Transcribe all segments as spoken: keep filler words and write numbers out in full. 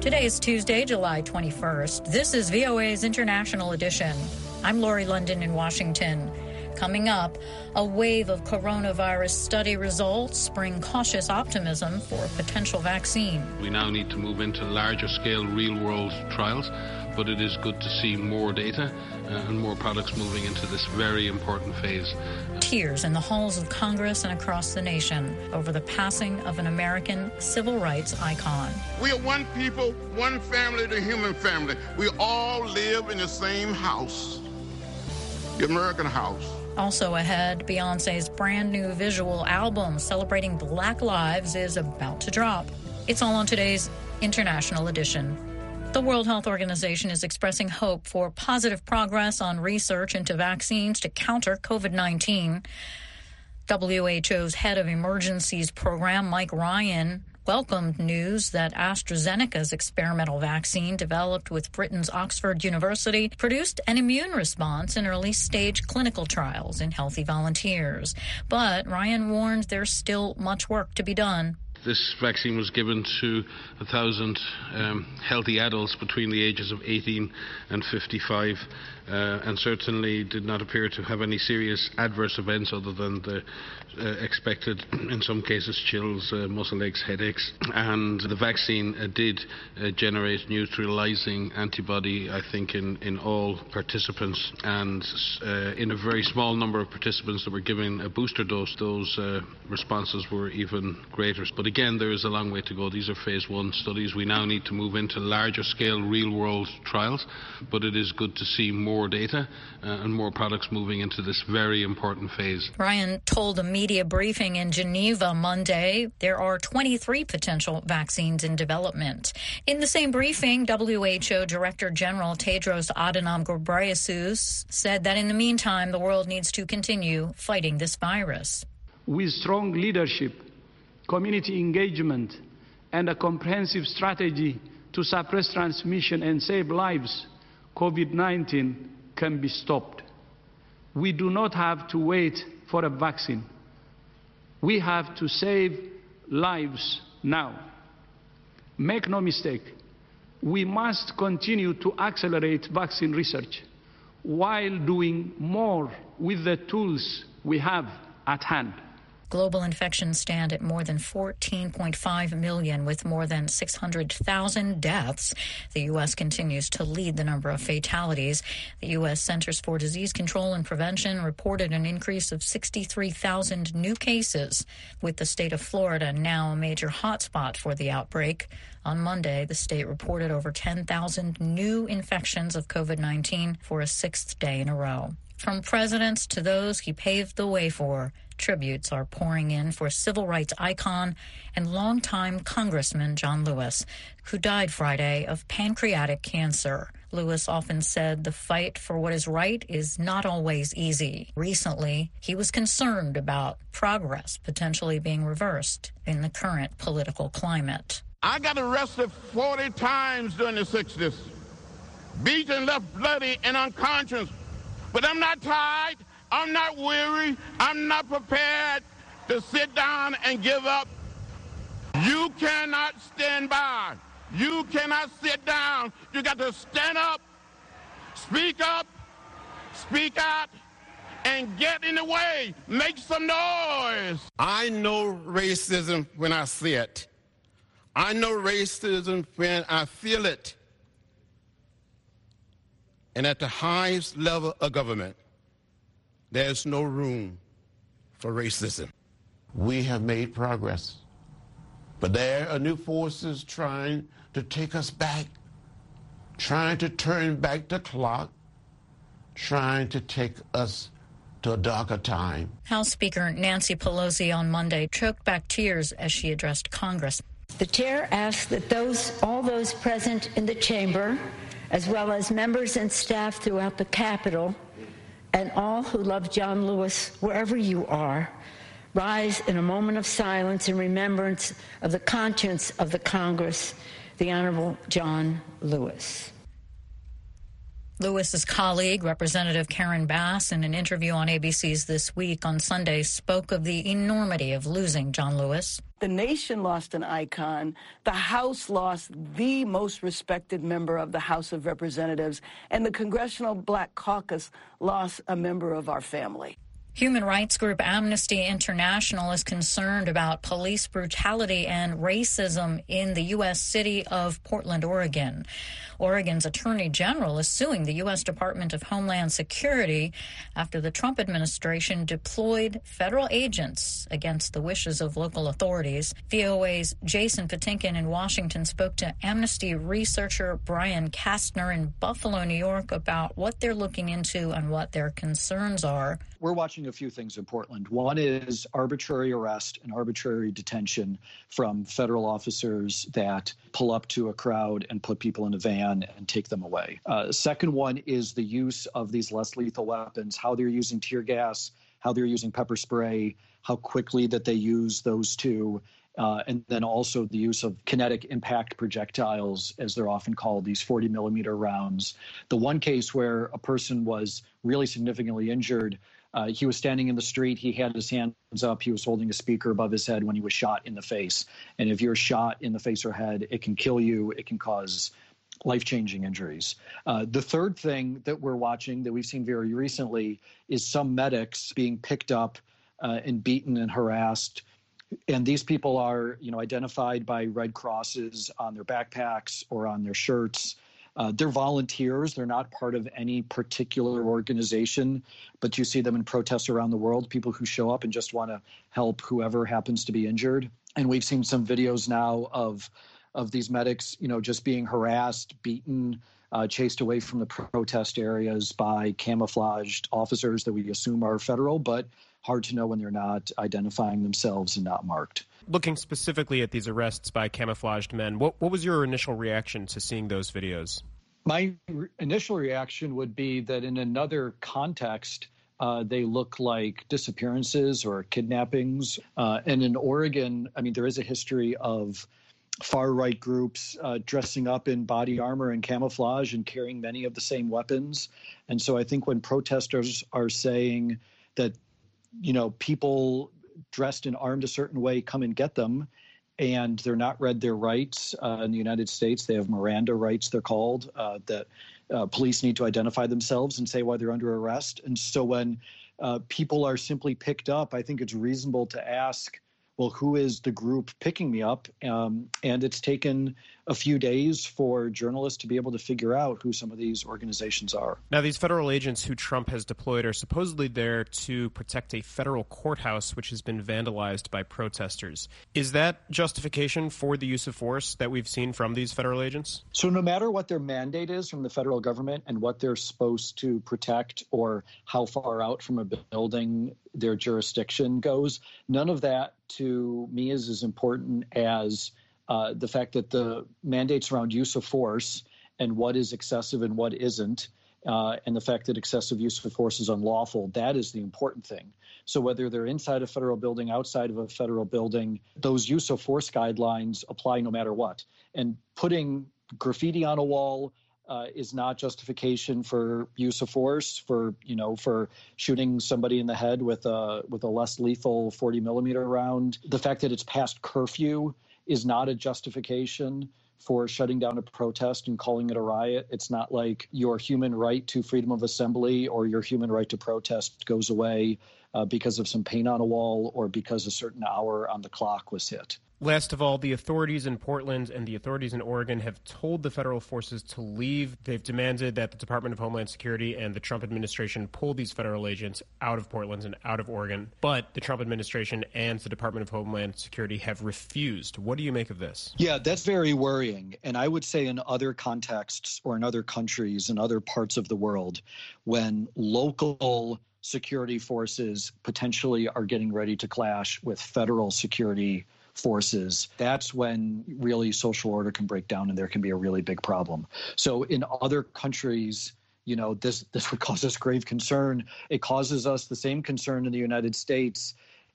Today is Tuesday, July twenty-first. This is V O A's International Edition. I'm Lori London in Washington. Coming up, a wave of coronavirus study results bring cautious optimism for a potential vaccine. We now need to move into larger scale real-world trials, but it is good to see more data uh, and more products moving into this very important phase. Tears in the halls of Congress and across the nation over the passing of an American civil rights icon. We are one people, one family, the human family. We all live in the same house, the American house. Also ahead, Beyonce's brand new visual album celebrating Black lives is about to drop. It's all on today's International Edition. The World Health Organization is expressing hope for positive progress on research into vaccines to counter COVID nineteen. W H O's head of emergencies program, Mike Ryan, welcomed news that AstraZeneca's experimental vaccine, developed with Britain's Oxford University, produced an immune response in early-stage clinical trials in healthy volunteers. But Ryan warned there's still much work to be done. This vaccine was given to a thousand um, healthy adults between the ages of eighteen and fifty-five, uh, and certainly did not appear to have any serious adverse events other than the uh, expected, in some cases, chills, uh, muscle aches, headaches. And the vaccine uh, did uh, generate neutralizing antibody, I think, in, in all participants. And uh, in a very small number of participants that were given a booster dose, those uh, responses were even greater. But again, there is a long way to go. These are phase one studies. We now need to move into larger scale real-world trials, but it is good to see more data uh, and more products moving into this very important phase. Ryan told a media briefing in Geneva Monday there are twenty-three potential vaccines in development. In the same briefing, W H O Director General Tedros Adhanom Ghebreyesus said that in the meantime, the world needs to continue fighting this virus. With strong leadership, community engagement, and a comprehensive strategy to suppress transmission and save lives, COVID nineteen can be stopped. We do not have to wait for a vaccine. We have to save lives now. Make no mistake, we must continue to accelerate vaccine research while doing more with the tools we have at hand. Global infections stand at more than fourteen point five million, with more than six hundred thousand deaths. The U S continues to lead the number of fatalities. The U S Centers for Disease Control and Prevention reported an increase of sixty-three thousand new cases, with the state of Florida now a major hotspot for the outbreak. On Monday, the state reported over ten thousand new infections of COVID nineteen for a sixth day in a row. From presidents to those he paved the way for, tributes are pouring in for civil rights icon and longtime Congressman John Lewis, who died Friday of pancreatic cancer. Lewis often said the fight for what is right is not always easy. Recently, he was concerned about progress potentially being reversed in the current political climate. I got arrested forty times during the sixties, beaten, left bloody and unconscious. But I'm not tired, I'm not weary, I'm not prepared to sit down and give up. You cannot stand by. You cannot sit down. You got to stand up, speak up, speak out, and get in the way. Make some noise. I know racism when I see it. I know racism when I feel it. And at the highest level of government, there's no room for racism. We have made progress, but there are new forces trying to take us back, trying to turn back the clock, trying to take us to a darker time. House Speaker Nancy Pelosi on Monday choked back tears as she addressed Congress. The chair asks that those, all those present in the chamber, as well as members and staff throughout the Capitol, and all who love John Lewis, wherever you are, rise in a moment of silence in remembrance of the conscience of the Congress, the Honorable John Lewis. Lewis's colleague, Representative Karen Bass, in an interview on A B C's This Week on Sunday, spoke of the enormity of losing John Lewis. The nation lost an icon. The House lost the most respected member of the House of Representatives. And the Congressional Black Caucus lost a member of our family. Human rights group Amnesty International is concerned about police brutality and racism in the U S city of Portland, Oregon. Oregon's Attorney General is suing the U S Department of Homeland Security after the Trump administration deployed federal agents against the wishes of local authorities. V O A's Jason Patinkin in Washington spoke to Amnesty researcher Brian Kastner in Buffalo, New York, about what they're looking into and what their concerns are. We're watching a few things in Portland. One is arbitrary arrest and arbitrary detention from federal officers that pull up to a crowd and put people in a van and take them away. Uh, second one is the use of these less lethal weapons, how they're using tear gas, how they're using pepper spray, how quickly that they use those two. Uh, and then also the use of kinetic impact projectiles, as they're often called, these forty millimeter rounds. The one case where a person was really significantly injured, uh, he was standing in the street, he had his hands up, he was holding a speaker above his head when he was shot in the face. And if you're shot in the face or head, it can kill you, it can cause life-changing injuries. Uh, the third thing that we're watching that we've seen very recently is some medics being picked up uh, and beaten and harassed. And these people are, you know, identified by red crosses on their backpacks or on their shirts. Uh, they're volunteers. They're not part of any particular organization, but you see them in protests around the world, people who show up and just want to help whoever happens to be injured. And we've seen some videos now of of these medics, you know, just being harassed, beaten, uh, chased away from the protest areas by camouflaged officers that we assume are federal, but hard to know when they're not identifying themselves and not marked. Looking specifically at these arrests by camouflaged men, what, what was your initial reaction to seeing those videos? My re- initial reaction would be that in another context, uh, they look like disappearances or kidnappings. Uh, and in Oregon, I mean, there is a history of far-right groups uh, dressing up in body armor and camouflage and carrying many of the same weapons. And so I think when protesters are saying that, you know, people dressed and armed a certain way come and get them, and they're not read their rights uh, in the United States. They have Miranda rights, they're called, uh, that uh, police need to identify themselves and say why they're under arrest. And so when uh, people are simply picked up, I think it's reasonable to ask, well, who is the group picking me up? Um, and it's taken a few days for journalists to be able to figure out who some of these organizations are. Now, these federal agents who Trump has deployed are supposedly there to protect a federal courthouse, which has been vandalized by protesters. Is that justification for the use of force that we've seen from these federal agents? So no matter what their mandate is from the federal government and what they're supposed to protect or how far out from a building their jurisdiction goes, none of that to me is as important as uh, the fact that the mandates around use of force and what is excessive and what isn't, uh, and the fact that excessive use of force is unlawful, that is the important thing. So whether they're inside a federal building, outside of a federal building, those use of force guidelines apply no matter what. And putting graffiti on a wall Uh, is not justification for use of force, for, you know, for shooting somebody in the head with a with a less lethal forty millimeter round. The fact that it's past curfew is not a justification for shutting down a protest and calling it a riot. It's not like your human right to freedom of assembly or your human right to protest goes away uh, because of some paint on a wall or because a certain hour on the clock was hit. Last of all, the authorities in Portland and the authorities in Oregon have told the federal forces to leave. They've demanded that the Department of Homeland Security and the Trump administration pull these federal agents out of Portland and out of Oregon. But the Trump administration and the Department of Homeland Security have refused. What do you make of this? Yeah, that's very worrying. And I would say in other contexts or in other countries, in other parts of the world, when local security forces potentially are getting ready to clash with federal security forces, that's when really social order can break down and there can be a really big problem. So in other countries, you know, this this would cause us grave concern. It causes us the same concern in the United States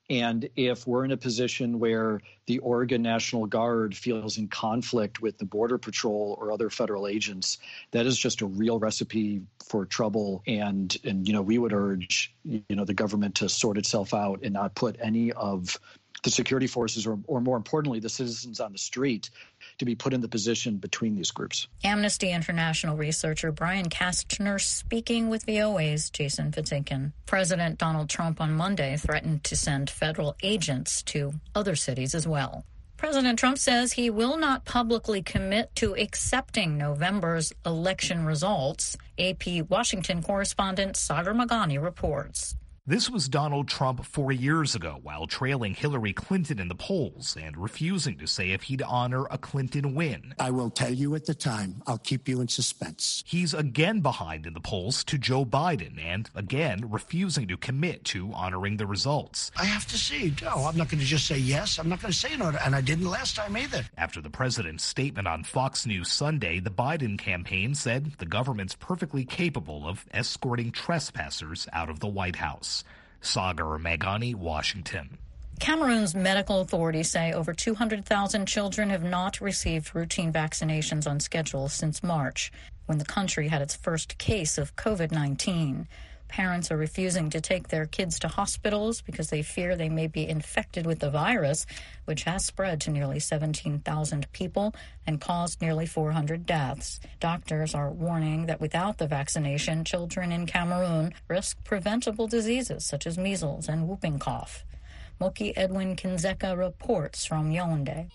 And if we're in a position where the Oregon National Guard feels in conflict with the Border Patrol or other federal agents, that is just a real recipe for trouble. And, and you know, we would urge, you know, the government to sort itself out and not put any of the security forces or, or more importantly, the citizens on the street to be put in the position between these groups. Amnesty International researcher Brian Kastner speaking with V O A's Jason Fitzinkin. President Donald Trump on Monday threatened to send federal agents to other cities as well. President Trump says he will not publicly commit to accepting November's election results. A P Washington correspondent Sagar Magani reports. This was Donald Trump four years ago while trailing Hillary Clinton in the polls and refusing to say if he'd honor a Clinton win. I will tell you at the time. I'll keep you in suspense. He's again behind in the polls to Joe Biden and again refusing to commit to honoring the results. I have to see. No, I'm not going to just say yes. I'm not going to say no. And I didn't last time either. After the president's statement on Fox News Sunday, the Biden campaign said the government's perfectly capable of escorting trespassers out of the White House. Sagar Magani, Washington. Cameroon's medical authorities say over two hundred thousand children have not received routine vaccinations on schedule since March, when the country had its first case of COVID nineteen. Parents are refusing to take their kids to hospitals because they fear they may be infected with the virus, which has spread to nearly seventeen thousand people and caused nearly four hundred deaths. Doctors are warning that without the vaccination, children in Cameroon risk preventable diseases such as measles and whooping cough. Moki Edwin Kinzeka reports from Yaoundé.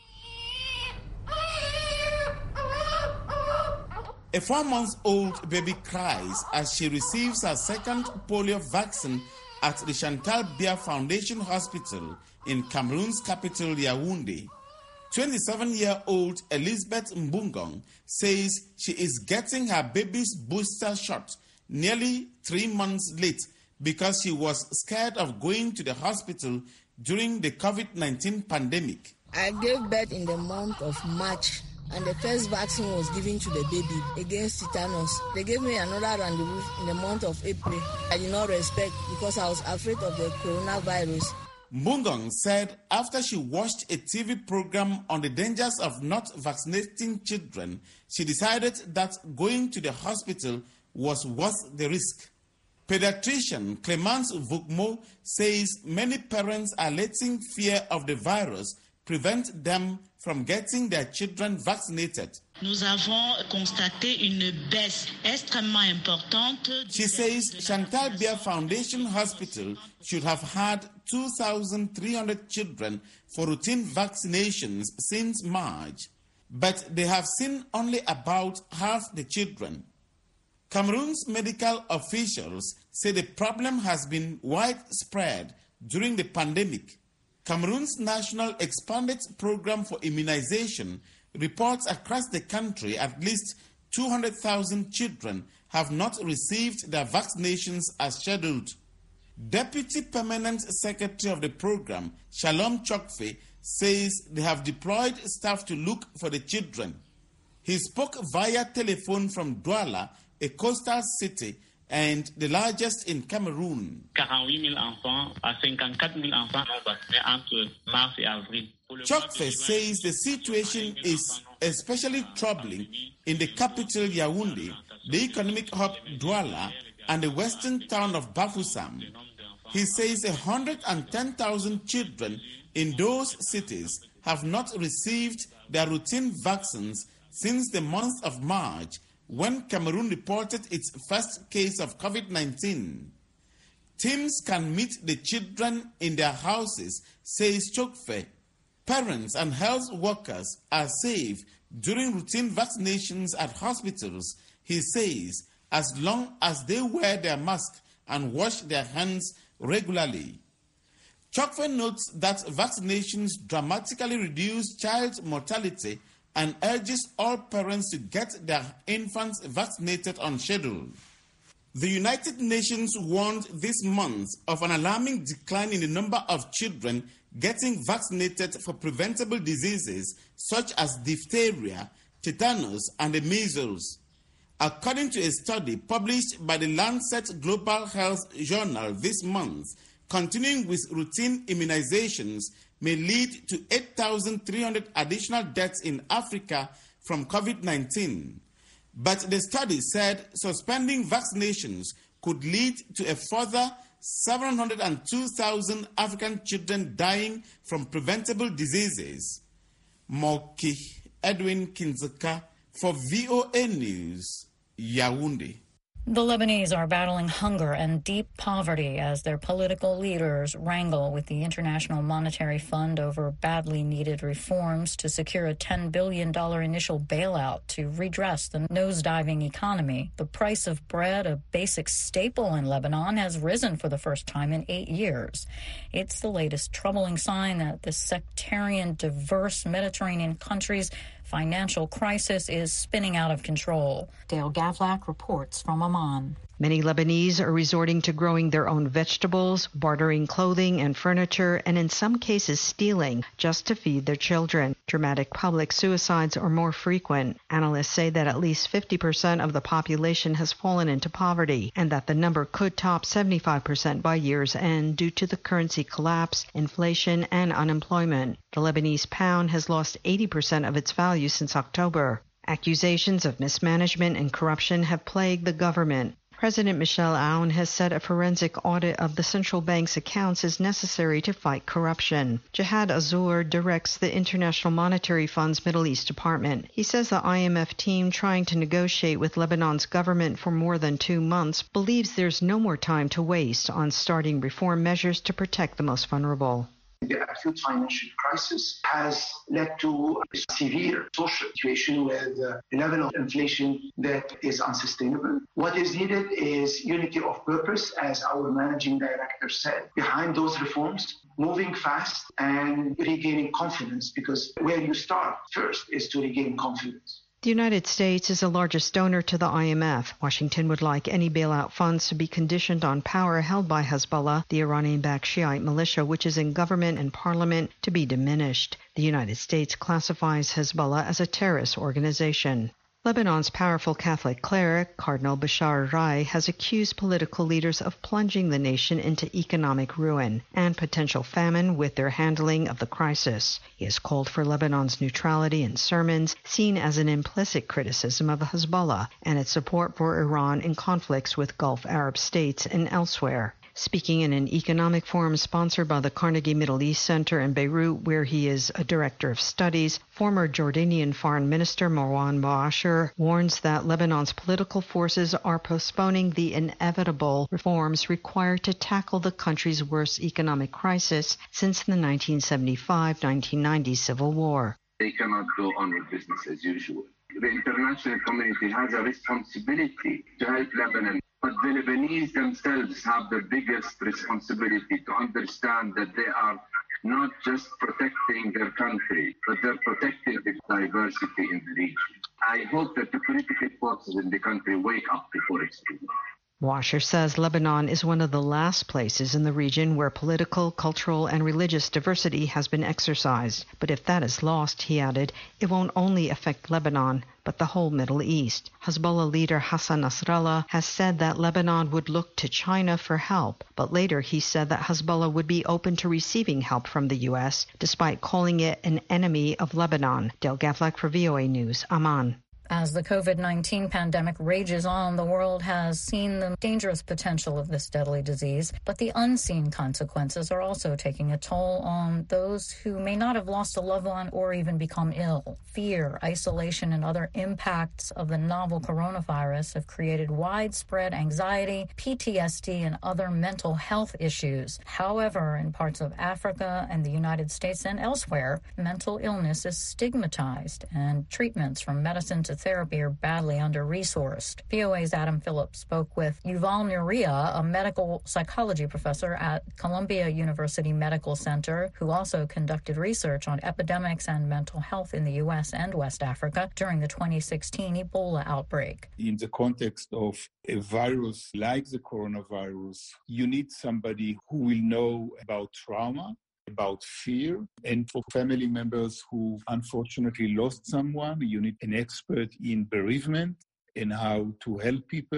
A four-month-old baby cries as she receives her second polio vaccine at the Chantal Biya Foundation Hospital in Cameroon's capital, Yaoundé. twenty-seven-year-old Elizabeth Mbungong says she is getting her baby's booster shot nearly three months late because she was scared of going to the hospital during the COVID nineteen pandemic. I gave birth in the month of March. And the first vaccine was given to the baby against tetanus. They gave me another rendezvous in the month of April. I did not respect because I was afraid of the coronavirus. Mbungong said after she watched a T V program on the dangers of not vaccinating children, she decided that going to the hospital was worth the risk. Pediatrician Clemence Vukmo says many parents are letting fear of the virus prevent them from getting their children vaccinated. Nous avons constaté une baisse extrêmement importante. She says Chantal Biya Foundation Hospital should have had two thousand three hundred children for routine vaccinations since March, but they have seen only about half the children. Cameroon's medical officials say the problem has been widespread during the pandemic. Cameroon's National Expanded Program for Immunization reports across the country at least two hundred thousand children have not received their vaccinations as scheduled. Deputy Permanent Secretary of the program, Shalom Chokfe, says they have deployed staff to look for the children. He spoke via telephone from Douala, a coastal city and the largest in Cameroon. Chokfe says the situation is especially troubling in the capital Yaoundé, the economic hub Douala, and the western town of Bafoussam. He says one hundred ten thousand children in those cities have not received their routine vaccines since the month of March, when Cameroon reported its first case of COVID nineteen. Teams can meet the children in their houses, says Chokfe. Parents and health workers are safe during routine vaccinations at hospitals, he says, as long as they wear their mask and wash their hands regularly. Chokfe notes that vaccinations dramatically reduce child mortality and urges all parents to get their infants vaccinated on schedule. The United Nations warned this month of an alarming decline in the number of children getting vaccinated for preventable diseases such as diphtheria, tetanus, and the measles. According to a study published by the Lancet Global Health Journal this month, continuing with routine immunizations may lead to eight thousand three hundred additional deaths in Africa from COVID nineteen. But the study said suspending vaccinations could lead to a further seven hundred two thousand African children dying from preventable diseases. Moki Edwin Kinzeka for V O A News, Yaoundé. The Lebanese are battling hunger and deep poverty as their political leaders wrangle with the International Monetary Fund over badly needed reforms to secure a ten billion dollars initial bailout to redress the nosediving economy. The price of bread, a basic staple in Lebanon, has risen for the first time in eight years. It's the latest troubling sign that the sectarian, diverse Mediterranean country's financial crisis is spinning out of control. Dale Gavlak reports from Amman. Many Lebanese are resorting to growing their own vegetables, bartering clothing and furniture, and in some cases stealing just to feed their children. Dramatic public suicides are more frequent. Analysts say that at least fifty percent of the population has fallen into poverty, and that the number could top seventy-five percent by year's end due to the currency collapse, inflation, and unemployment. The Lebanese pound has lost eighty percent of its value since October. Accusations of mismanagement and corruption have plagued the government. President Michel Aoun has said a forensic audit of the central bank's accounts is necessary to fight corruption. Jihad Azur directs the International Monetary Fund's Middle East Department. He says the I M F team trying to negotiate with Lebanon's government for more than two months believes there's no more time to waste on starting reform measures to protect the most vulnerable. The acute financial crisis has led to a severe social situation with a level of inflation that is unsustainable. What is needed is unity of purpose, as our managing director said, behind those reforms, moving fast and regaining confidence, because where you start first is to regain confidence. The United States is the largest donor to the I M F. Washington would like any bailout funds to be conditioned on power held by Hezbollah, the Iranian-backed Shiite militia, which is in government and parliament, to be diminished. The United States classifies Hezbollah as a terrorist organization. Lebanon's powerful Catholic cleric, Cardinal Bashar Rai, has accused political leaders of plunging the nation into economic ruin and potential famine with their handling of the crisis. He has called for Lebanon's neutrality in sermons, seen as an implicit criticism of Hezbollah and its support for Iran in conflicts with Gulf Arab states and elsewhere. Speaking in an economic forum sponsored by the Carnegie Middle East Center in Beirut, where he is a director of studies, former Jordanian Foreign Minister Marwan Bouacher warns that Lebanon's political forces are postponing the inevitable reforms required to tackle the country's worst economic crisis since the nineteen seventy-five to nineteen ninety civil war. They cannot go on with business as usual. The international community has a responsibility to help Lebanon. But the Lebanese themselves have the biggest responsibility to understand that they are not just protecting their country, but they're protecting the diversity in the region. I hope that the political forces in the country wake up before it's too late. Washer says Lebanon is one of the last places in the region where political, cultural, and religious diversity has been exercised. But if that is lost, he added, it won't only affect Lebanon, but the whole Middle East. Hezbollah leader Hassan Nasrallah has said that Lebanon would look to China for help, but later he said that Hezbollah would be open to receiving help from the U S, despite calling it an enemy of Lebanon. Del Gavlak for V O A News, Amman. As the COVID nineteen pandemic rages on, the world has seen the dangerous potential of this deadly disease, but the unseen consequences are also taking a toll on those who may not have lost a loved one or even become ill. Fear, isolation, and other impacts of the novel coronavirus have created widespread anxiety, P T S D, and other mental health issues. However, in parts of Africa and the United States and elsewhere, mental illness is stigmatized, and treatments from medicine to therapy are badly under-resourced. V O A's Adam Phillips spoke with Yuval Nuria, a medical psychology professor at Columbia University Medical Center, who also conducted research on epidemics and mental health in the U S and West Africa during the twenty sixteen Ebola outbreak. In the context of a virus like the coronavirus, you need somebody who will know about trauma, about fear, and for family members who unfortunately lost someone, you need an expert in bereavement and how to help people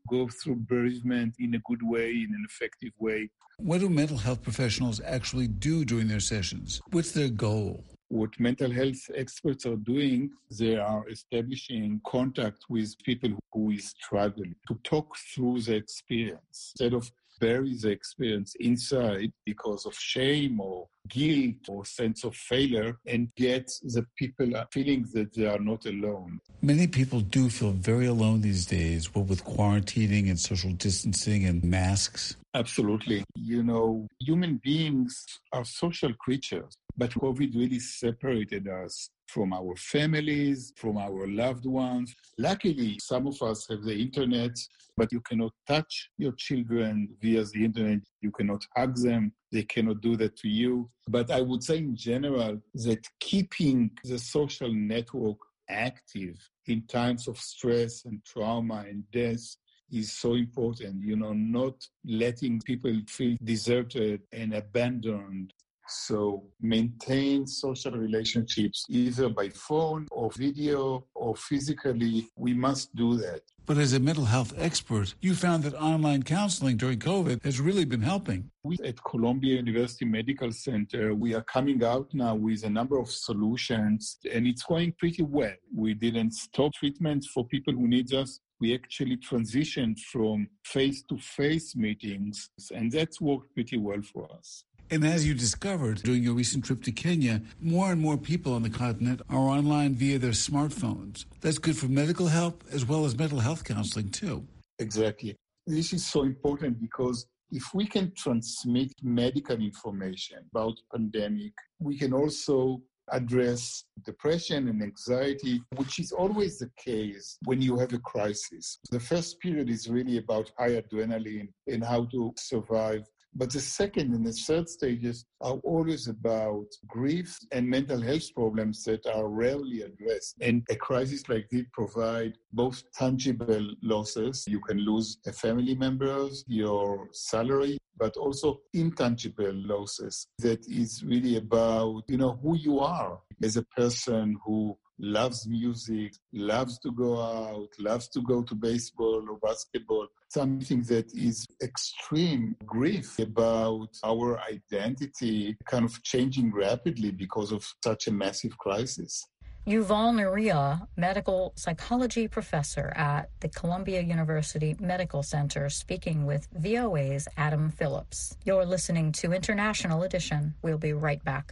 go through bereavement in a good way, in an effective way. What do mental health professionals actually do during their sessions? What's their goal? What mental health experts are doing, they are establishing contact with people who is struggling to talk through the experience instead of bury the experience inside because of shame or guilt or sense of failure, and get the people feeling that they are not alone. Many people do feel very alone these days, what with quarantining and social distancing and masks. Absolutely. You know, human beings are social creatures, but COVID really separated us from our families, from our loved ones. Luckily, some of us have the internet, but you cannot touch your children via the internet. You cannot hug them. They cannot do that to you. But I would say in general that keeping the social network active in times of stress and trauma and death is so important, you know, not letting people feel deserted and abandoned. So maintain social relationships either by phone or video or physically. We must do that. But as a mental health expert, you found that online counseling during COVID has really been helping. We at Columbia University Medical Center, we are coming out now with a number of solutions, and it's going pretty well. We didn't stop treatments for people who need us. We actually transitioned from face-to-face meetings, and that's worked pretty well for us. And as you discovered during your recent trip to Kenya, more and more people on the continent are online via their smartphones. That's good for medical help as well as mental health counseling, too. Exactly. This is so important because if we can transmit medical information about pandemic, we can also address depression and anxiety, which is always the case when you have a crisis. The first period is really about high adrenaline and how to survive. But the second and the third stages are always about grief and mental health problems that are rarely addressed. And a crisis like this provides both tangible losses. You can lose a family member, your salary, but also intangible losses. That is really about, you know, who you are as a person who loves music, loves to go out, loves to go to baseball or basketball, something that is extreme grief about our identity kind of changing rapidly because of such a massive crisis. Yuval Nuria, medical psychology professor at the Columbia University Medical Center, speaking with V O A's Adam Phillips. You're listening to International Edition. We'll be right back.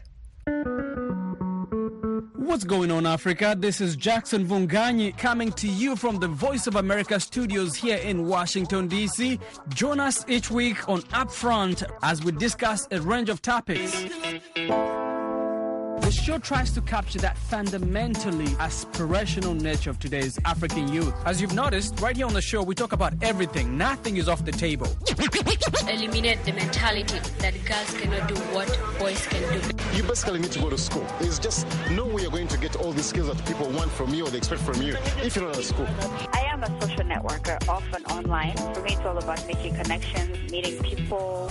What's going on, Africa? This is Jackson Vunganyi coming to you from the Voice of America studios here in Washington, D C. Join us each week on Upfront as we discuss a range of topics. The show tries to capture that fundamentally aspirational nature of today's African youth. As you've noticed, right here on the show, we talk about everything. Nothing is off the table. Eliminate the mentality that girls cannot do what boys can do. You basically need to go to school. There's just no way you're going to get all these skills that people want from you or they expect from you if you're not at school. I am a social networker, often online. For me, it's all about making connections, meeting people.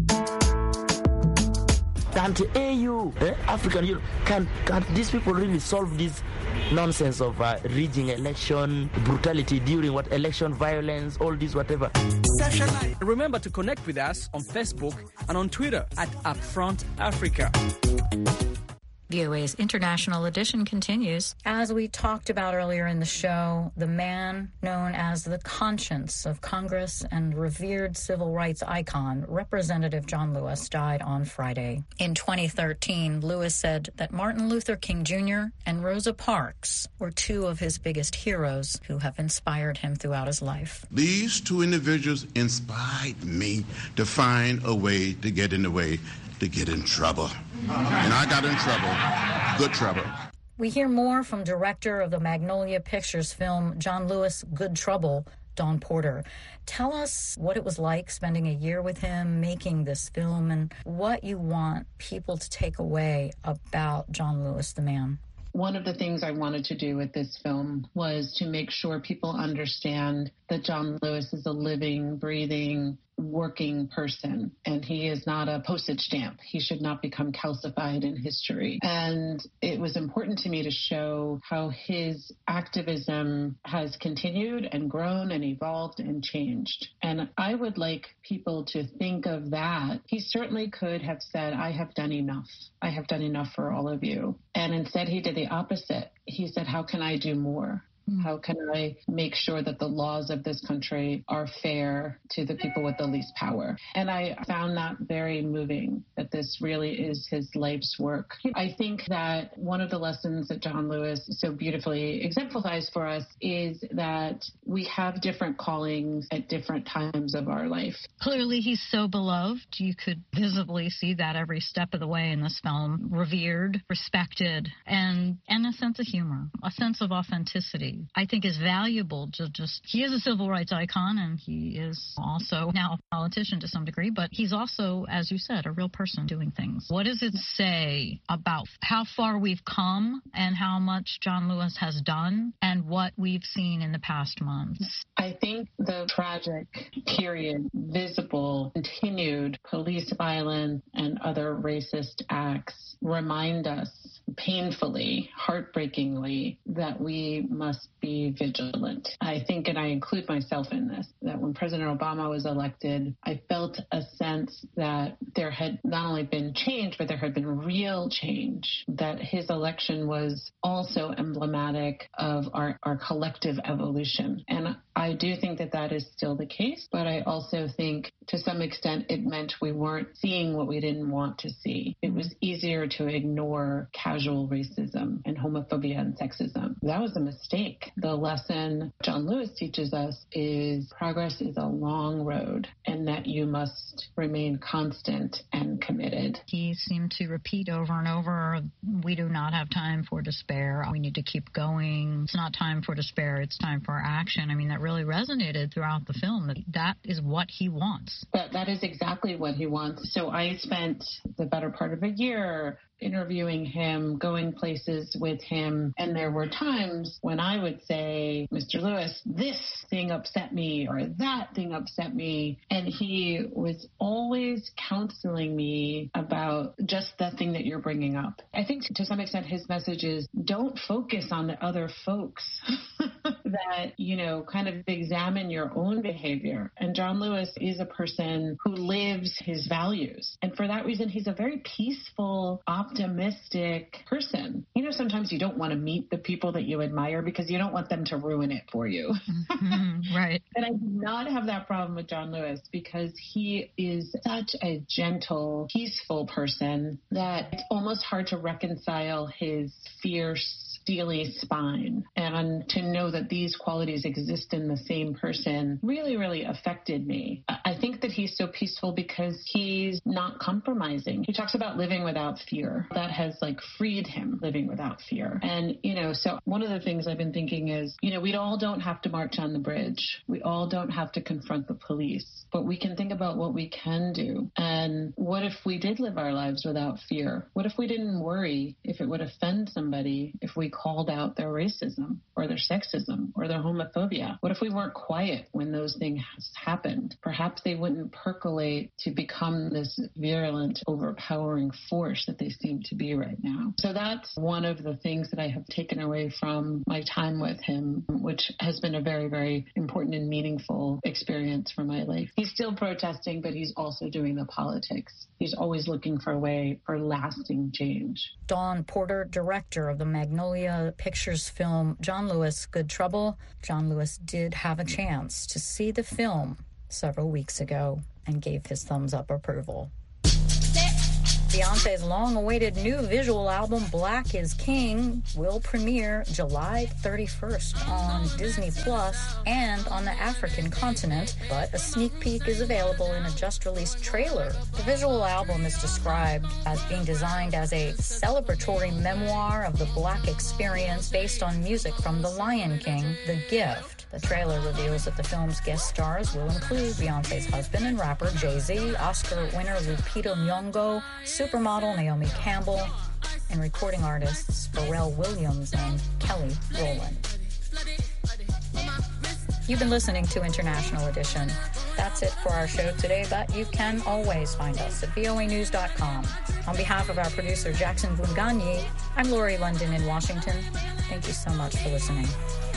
And A U, eh, African Union, can, can these people really solve this nonsense of uh, rigging election, brutality during what election violence, all this whatever? Remember to connect with us on Facebook and on Twitter at Upfront Africa. V O A's International Edition continues. As we talked about earlier in the show, the man known as the conscience of Congress and revered civil rights icon, Representative John Lewis, died on Friday. In twenty thirteen, Lewis said that Martin Luther King Junior and Rosa Parks were two of his biggest heroes who have inspired him throughout his life. These two individuals inspired me to find a way to get in the way, to get in trouble. And I got in trouble, good trouble. We hear more from director of the Magnolia Pictures film John Lewis, Good Trouble, Dawn Porter. Tell us what it was like spending a year with him making this film and what you want people to take away about John Lewis, the man. One of the things I wanted to do with this film was to make sure people understand that John Lewis is a living, breathing working person, and he is not a postage stamp. He should not become calcified in history. And it was important to me to show how his activism has continued and grown and evolved and changed. And I would like people to think of that. He certainly could have said, I have done enough. I have done enough for all of you. And instead he did the opposite. He said, how can I do more? How can I make sure that the laws of this country are fair to the people with the least power? And I found that very moving, that this really is his life's work. I think that one of the lessons that John Lewis so beautifully exemplifies for us is that we have different callings at different times of our life. Clearly, he's so beloved. You could visibly see that every step of the way in this film. Revered, respected, and, and a sense of humor, a sense of authenticity. I think is valuable to just, he is a civil rights icon and he is also now a politician to some degree, but he's also, as you said, a real person doing things. What does it say about how far we've come and how much John Lewis has done and what we've seen in the past months? I think the tragic period, visible, continued police violence and other racist acts remind us painfully, heartbreakingly, that we must be vigilant. I think, and I include myself in this, that when President Obama was elected, I felt a sense that there had not only been change, but there had been real change, that his election was also emblematic of our, our collective evolution. And I do think that that is still the case, but I also think to some extent it meant we weren't seeing what we didn't want to see. It was easier to ignore casual racism and homophobia and sexism. That was a mistake. The lesson John Lewis teaches us is progress is a long road and that you must remain constant and committed. He seemed to repeat over and over, we do not have time for despair. We need to keep going. It's not time for despair. It's time for action. I mean, that really resonated throughout the film, that that is what he wants. But that is exactly what he wants. So I spent the better part of a year interviewing him, going places with him. And there were times when I would say, Mister Lewis, this thing upset me or that thing upset me. And he was always counseling me about just the thing that you're bringing up. I think to some extent his message is don't focus on the other folks. That, you know, kind of examine your own behavior. And John Lewis is a person who lives his values. And for that reason, he's a very peaceful, optimistic person. You know, sometimes you don't want to meet the people that you admire because you don't want them to ruin it for you. Mm-hmm, right. And I do not have that problem with John Lewis because he is such a gentle, peaceful person that it's almost hard to reconcile his fierce, steely spine. And to know that these qualities exist in the same person really, really affected me. I think that he's so peaceful because he's not compromising. He talks about living without fear. That has like freed him, living without fear. And, you know, so one of the things I've been thinking is, you know, we all don't have to march on the bridge. We all don't have to confront the police, but we can think about what we can do. And what if we did live our lives without fear? What if we didn't worry if it would offend somebody, if we called out their racism or their sexism or their homophobia? What if we weren't quiet when those things happened? Perhaps they wouldn't percolate to become this virulent, overpowering force that they seem to be right now. So that's one of the things that I have taken away from my time with him, which has been a very, very important and meaningful experience for my life. He's still protesting, but he's also doing the politics. He's always looking for a way for lasting change. Dawn Porter, director of the Magnolia Pictures film John Lewis, Good Trouble. John Lewis did have a chance to see the film several weeks ago and gave his thumbs up approval. Beyonce's long-awaited new visual album, Black is King, will premiere July thirty-first on Disney Plus and on the African continent, but a sneak peek is available in a just-released trailer. The visual album is described as being designed as a celebratory memoir of the Black experience based on music from The Lion King, The Gift. The trailer reveals that the film's guest stars will include Beyonce's husband and rapper Jay-Z, Oscar winner Lupita Nyong'o, supermodel Naomi Campbell, and recording artists Pharrell Williams and Kelly Rowland. You've been listening to International Edition. That's it for our show today, but you can always find us at V O A news dot com. On behalf of our producer, Jackson Vunganyi, I'm Lori London in Washington. Thank you so much for listening.